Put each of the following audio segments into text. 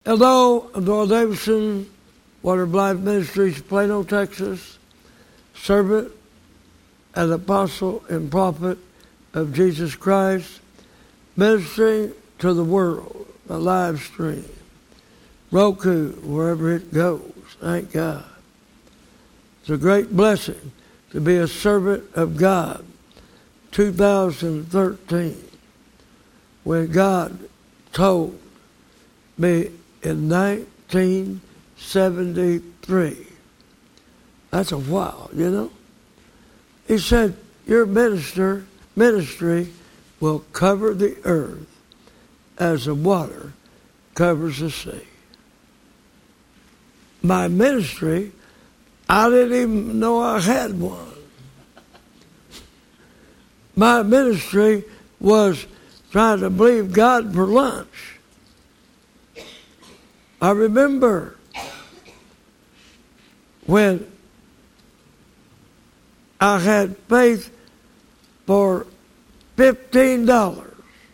Hello, I'm Doyle Davidson, Water of Life Ministries, Plano, Texas, servant and apostle and prophet of Jesus Christ, ministering to the world, a live stream, Roku, wherever it goes. Thank God. It's a great blessing to be a servant of God. 2013, when God told me in 1973. That's a while, you know. He said, your ministry will cover the earth as the water covers the sea. My ministry, I didn't even know I had one. My ministry was trying to believe God for lunch. I remember when I had faith for $15.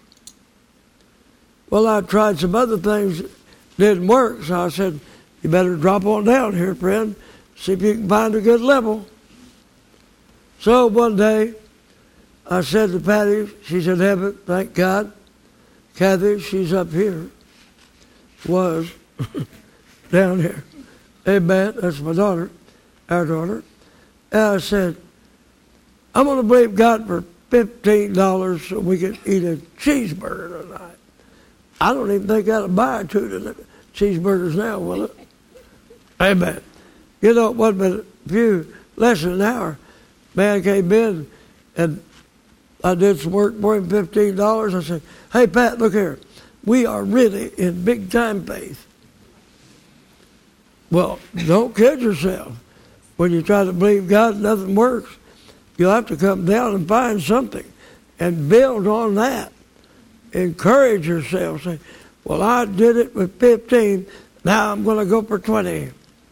Well, I tried some other things, didn't work, so I said, you better drop on down here, friend, see if you can find a good level. So one day, I said to Patty, she's in heaven, thank God. Kathy, she's up here, was down here. Amen. That's my daughter, our daughter. And I said, I'm going to believe God for $15 so we can eat a cheeseburger tonight. I don't even think I'd buy 2 cheeseburgers now, will it? Amen. You know, it wasn't but a few, less than an hour. Man came in and I did some work for him, $15. I said, hey, Pat, look here. We are really in big time faith. Well, don't kid yourself. When you try to believe God, nothing works. You'll have to come down and find something and build on that. Encourage yourself. Say, well, I did it with 15. Now I'm going to go for 20.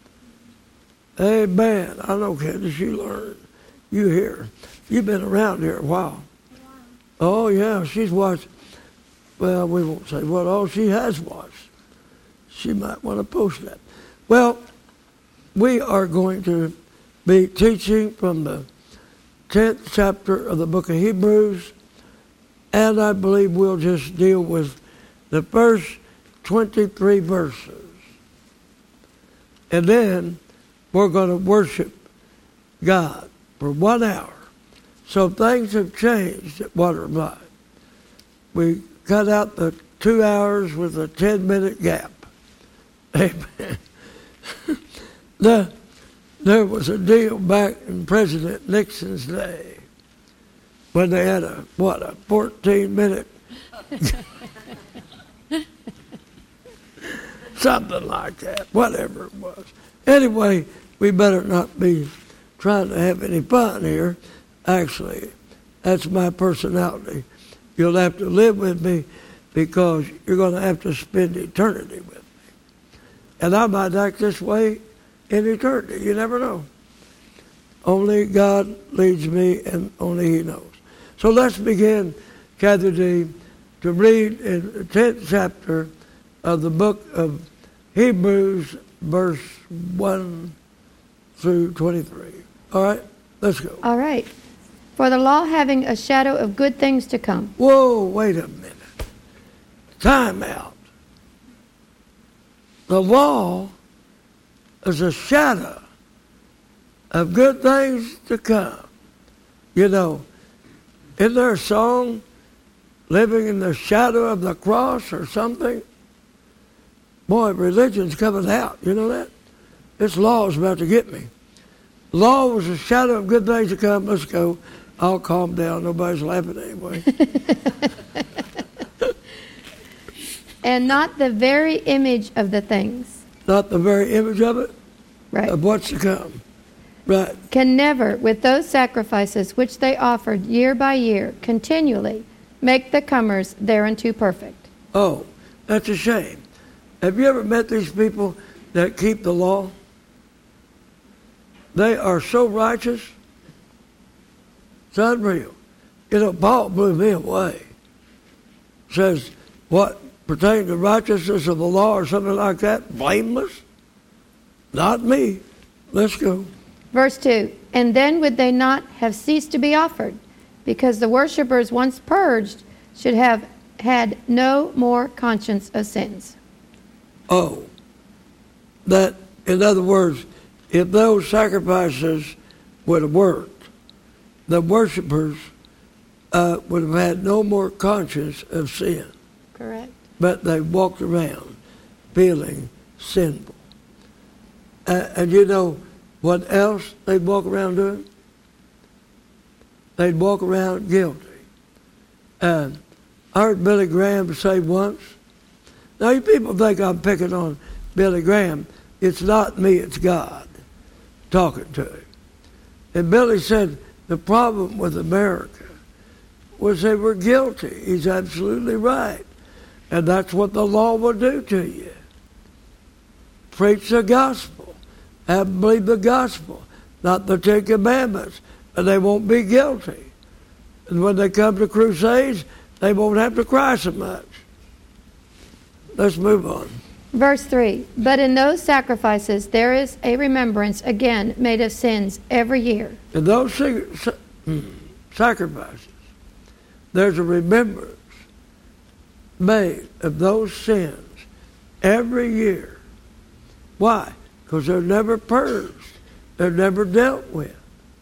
Amen. I know, kids, you learn. You hear. You've been around here a while. Oh, yeah, she's watched. Well, we won't say what all she has watched. She might want to post that. Well, we are going to be teaching from the 10th chapter of the book of Hebrews, and I believe we'll just deal with the first 23 verses. And then we're going to worship God for 1 hour. So things have changed at Water of Life. We cut out the 2 hours with a 10-minute gap. Amen. There was a deal back in President Nixon's day when they had a 14-minute something like that, whatever it was. Anyway, we better not be trying to have any fun here. Actually, that's my personality. You'll have to live with me because you're going to have to spend eternity with me. And I might act this way in eternity. You never know. Only God leads me and only He knows. So let's begin, Kathy D., to read in the 10th chapter of the book of Hebrews, verse 1 through 23. All right? Let's go. All right. For the law having a shadow of good things to come. Whoa, wait a minute. Time out. The law is a shadow of good things to come. You know, isn't there a song, Living in the Shadow of the Cross or something? Boy, religion's coming out. You know that? This law is about to get me. Law was a shadow of good things to come. Let's go. I'll calm down. Nobody's laughing anyway. And not the very image of the things. Not the very image of it? Right. Of what's to come. Right. Can never, with those sacrifices which they offered year by year, continually, make the comers thereunto perfect. Oh, that's a shame. Have you ever met these people that keep the law? They are so righteous. It's unreal. You know, Paul blew me away. Says, what pertaining to righteousness of the law or something like that, blameless? Not me. Let's go. Verse 2, and then would they not have ceased to be offered, because the worshippers once purged should have had no more conscience of sins. Oh, that, in other words, if those sacrifices would have worked, the worshipers would have had no more conscience of sin. Correct. But they walked around feeling sinful. And you know what else they'd walk around doing? They'd walk around guilty. And I heard Billy Graham say once, now you people think I'm picking on Billy Graham. It's not me, it's God talking to him. And Billy said the problem with America was they were guilty. He's absolutely right. And that's what the law will do to you. Preach the gospel. Have them believe the gospel, not the Ten Commandments, and they won't be guilty. And when they come to crusades, they won't have to cry so much. Let's move on. Verse 3, but in those sacrifices there is a remembrance again made of sins every year. In those sacrifices, there's a remembrance made of those sins every year. Why? Because they're never purged. They're never dealt with.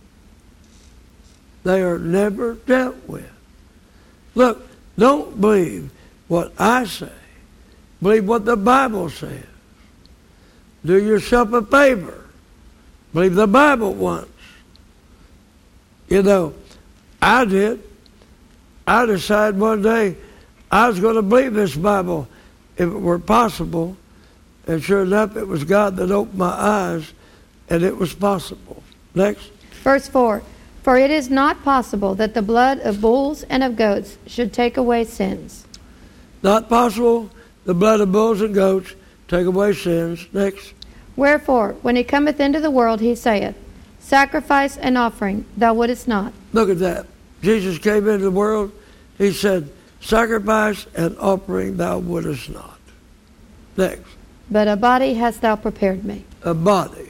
They are never dealt with. Look, don't believe what I say. Believe what the Bible says. Do yourself a favor. Believe the Bible once. You know, I did. I decided one day I was going to believe this Bible if it were possible. And sure enough, it was God that opened my eyes, and it was possible. Next. Verse 4, for it is not possible that the blood of bulls and of goats should take away sins. Not possible the blood of bulls and goats take away sins. Next. Wherefore, when he cometh into the world, he saith, sacrifice and offering thou wouldest not. Look at that. Jesus came into the world. He said, sacrifice and offering thou wouldest not. Next. But a body hast thou prepared me. A body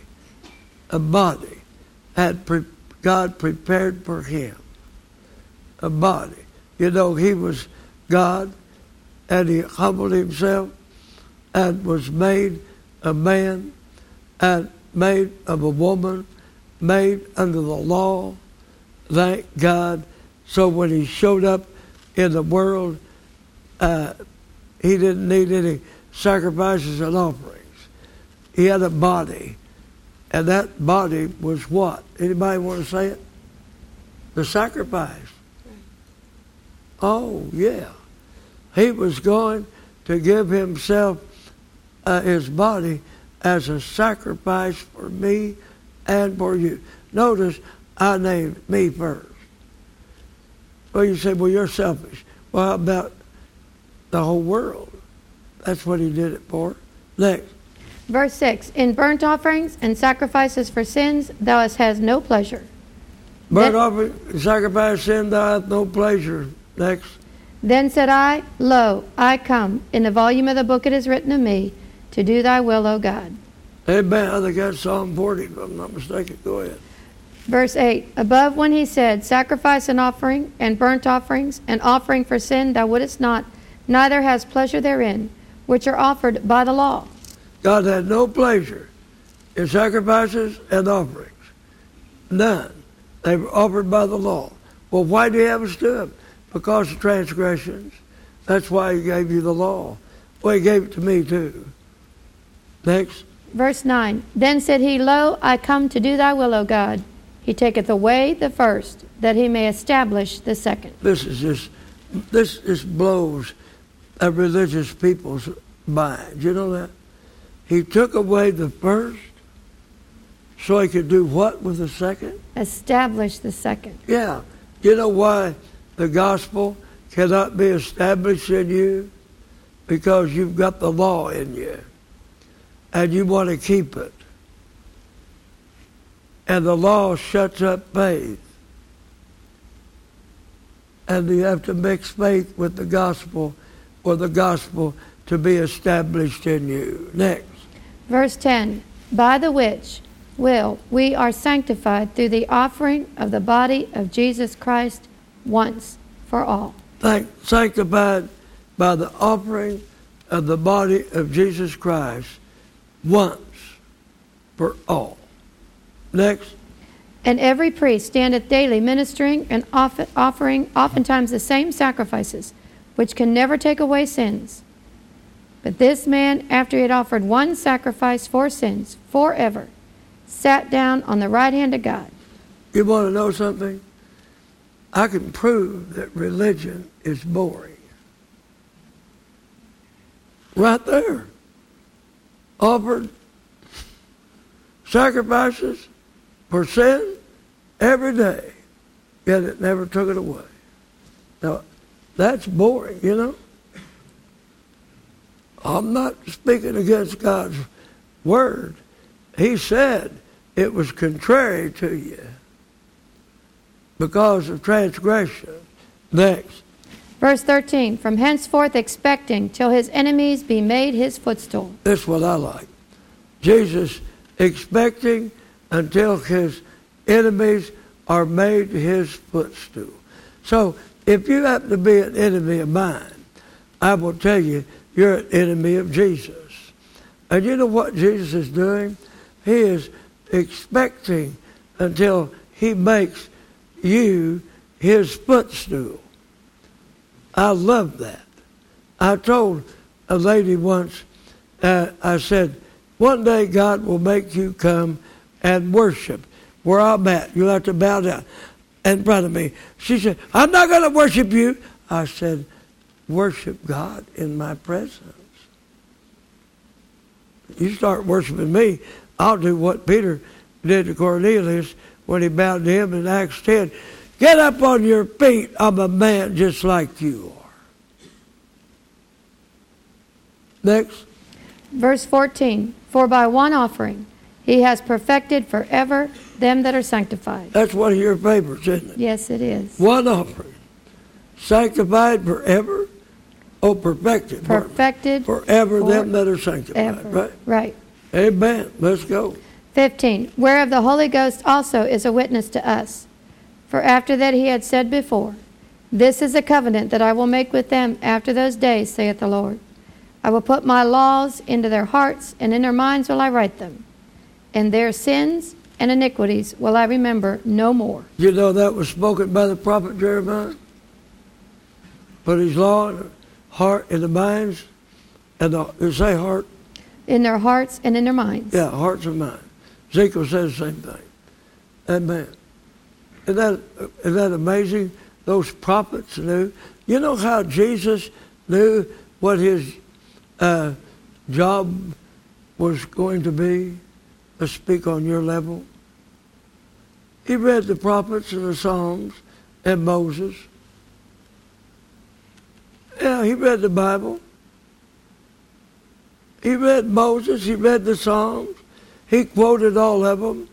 had God prepared for him. A body. You know, he was God, and he humbled himself and was made a man and made of a woman, made under the law. Thank God. So when he showed up in the world, he didn't need any sacrifices and offerings. He had a body, and that body was what? Anybody want to say it? The sacrifice. Oh, yeah. He was going to give himself, his body, as a sacrifice for me and for you. Notice, I named me first. Well, you say, well, you're selfish. Well, how about the whole world? That's what he did it for. Next. Verse 6, in burnt offerings and sacrifices for sins thou hast no pleasure. Burnt offering and sacrifice sin thou hast no pleasure. Next. Then said I, lo, I come. In the volume of the book it is written of me, to do thy will, O God. Amen. I think that's Psalm 40, if I'm not mistaken. Go ahead. Verse 8, above when he said, sacrifice and offering, and burnt offerings, and offering for sin thou wouldest not, neither has pleasure therein, which are offered by the law. God had no pleasure in sacrifices and offerings. None. They were offered by the law. Well, why do you have us do them? Because of transgressions. That's why he gave you the law. Well, he gave it to me too. Next. Verse 9, then said he, lo, I come to do thy will, O God. He taketh away the first, that he may establish the second. This just blows a religious people's mind. You know that? He took away the first so he could do what with the second? Establish the second. Yeah. You know why the gospel cannot be established in you? Because you've got the law in you. And you want to keep it. And the law shuts up faith. And you have to mix faith with the gospel for the gospel to be established in you. Next. Verse 10, by the which will we are sanctified through the offering of the body of Jesus Christ once for all. Sanctified by the offering of the body of Jesus Christ once for all. Next. And every priest standeth daily ministering and offering oftentimes the same sacrifices, which can never take away sins. But this man, after he had offered one sacrifice for sins forever, sat down on the right hand of God. You want to know something? I can prove that religion is boring. Right there. Offered sacrifices for sin every day, yet it never took it away. Now, that's boring, you know. I'm not speaking against God's word. He said it was contrary to you because of transgression. Next. Verse 13, from henceforth expecting till his enemies be made his footstool. This is what I like. Jesus expecting until his enemies are made his footstool. So if you happen to be an enemy of mine, I will tell you, you're an enemy of Jesus. And you know what Jesus is doing? He is expecting until he makes you his footstool. I love that. I told a lady once, I said, one day God will make you come and worship where I'm at. You'll have to bow down in front of me. She said, I'm not going to worship you. I said, worship God in my presence. You start worshiping me, I'll do what Peter did to Cornelius when he bowed to him in Acts 10. Get up on your feet. I'm a man just like you are. Next. Verse 14, for by one offering he has perfected forever them that are sanctified. That's one of your favorites, isn't it? Yes, it is. One offering. Sanctified forever. Oh, perfected. Perfected forever them that are sanctified. Ever. Right? Right. Amen. Let's go. 15, whereof the Holy Ghost also is a witness to us. For after that he had said before, this is a covenant that I will make with them after those days, saith the Lord. I will put my laws into their hearts, and in their minds will I write them. And their sins and iniquities will I remember no more. You know that was spoken by the prophet Jeremiah? Put his law in the heart, in the minds, and say heart. In their hearts and in their minds. Yeah, hearts and minds. Ezekiel says the same thing. Amen. Isn't that amazing? Those prophets knew. You know how Jesus knew what his job was going to be? Let's speak on your level. He read the prophets and the Psalms and Moses. Yeah, he read the Bible. He read Moses. He read the Psalms. He quoted all of them.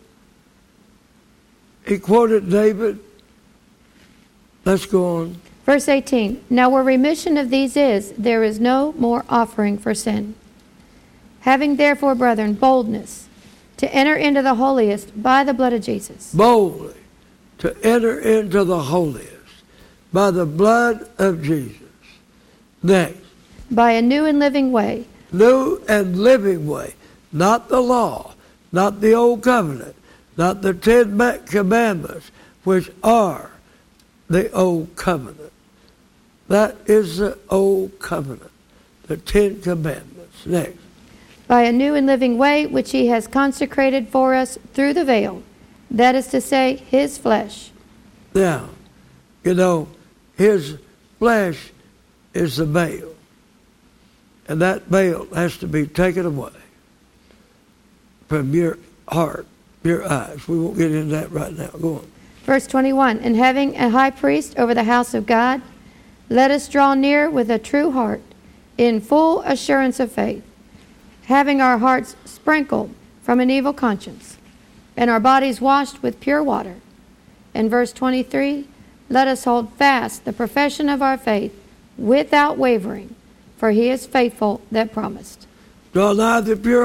He quoted David. Let's go on. Verse 18, now where remission of these is, there is no more offering for sin. Having therefore, brethren, boldness to enter into the holiest by the blood of Jesus. Boldly to enter into the holiest by the blood of Jesus. Next. By a new and living way. New and living way. Not the law, not the old covenant, not the 10 commandments, which are the old covenant. That is the old covenant, the 10 commandments. Next. By a new and living way, which he has consecrated for us through the veil, that is to say, his flesh. Now, you know, his flesh is the veil. And that veil has to be taken away from your heart, your eyes. We won't get into that right now. Go on. Verse 21, and having a high priest over the house of God, let us draw near with a true heart, in full assurance of faith, having our hearts sprinkled from an evil conscience, and our bodies washed with pure water. And verse 23, let us hold fast the profession of our faith without wavering, for he is faithful that promised. Draw nigh the pure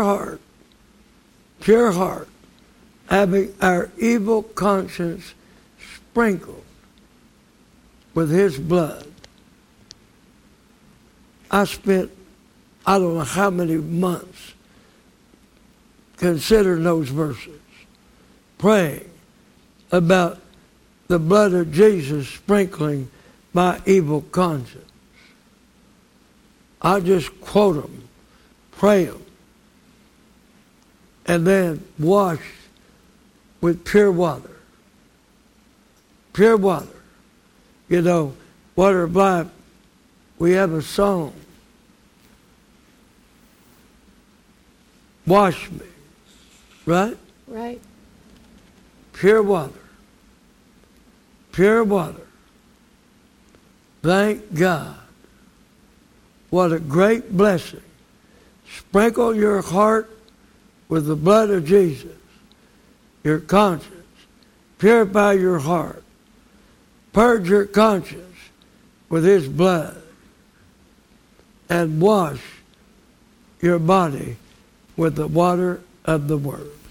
heart, having our evil conscience sprinkled with his blood. I spent, I don't know how many months considering those verses, praying about the blood of Jesus sprinkling my evil conscience. I just quote them, pray them, and then wash with pure water. Pure water. You know, water of life, we have a song. Wash me. Right? Right. Pure water. Pure water. Thank God. What a great blessing. Sprinkle your heart with the blood of Jesus, your conscience. Purify your heart. Purge your conscience with his blood. And wash your body with the water of the Word.